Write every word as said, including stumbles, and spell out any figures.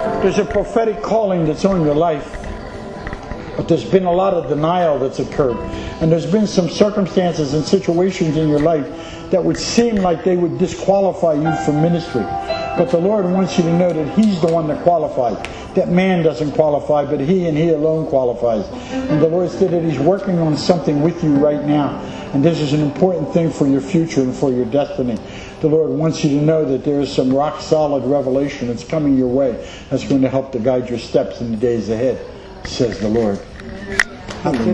There's a prophetic calling that's on your life. But there's been a lot of denial that's occurred. And there's been some circumstances and situations in your life that would seem like they would disqualify you from ministry. But the Lord wants you to know that He's the one that qualifies. That man doesn't qualify, but He and He alone qualifies. And the Lord said that He's working on something with you right now. And this is an important thing for your future and for your destiny. The Lord wants you to know that there is some rock solid revelation that's coming your way that's going to help to guide your steps in the days ahead, says the Lord. Hallelujah.